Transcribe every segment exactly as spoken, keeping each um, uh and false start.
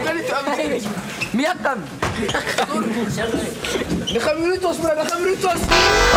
vågar inte över. Mjätten! Ni skämmer ut oss, bror. Ni skämmer ut oss.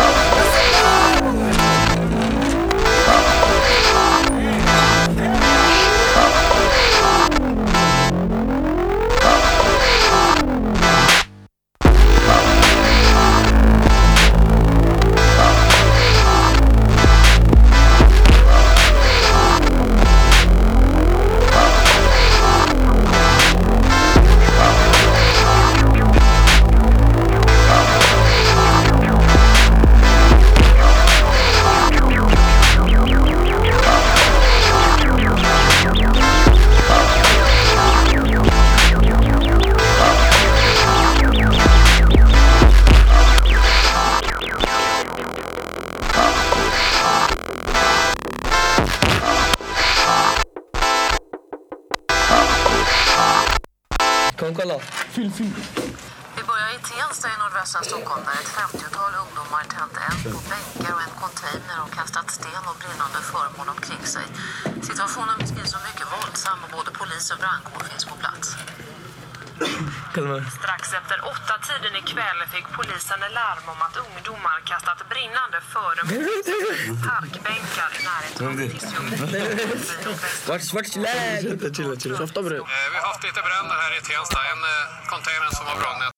Kom kolla. Fyll, fyll. Vi börjar i Tensta i nordvästra Stockholm där ett femtiotal ungdomar tänt eld på bänkar och en container och kastat sten och brinnande föremål omkring sig. Situationen beskrivs som mycket våldsam och både polis och brandkår finns på plats. Strax efter åtta tiden ikväll fick polisen larm om att ungdomar kastat brinnande föremål på parkbänkar i närheten av Tissium. Vart, vart läge? Softa, bror. Vi har haft lite bränder här i Tensta. En container som har brunnit.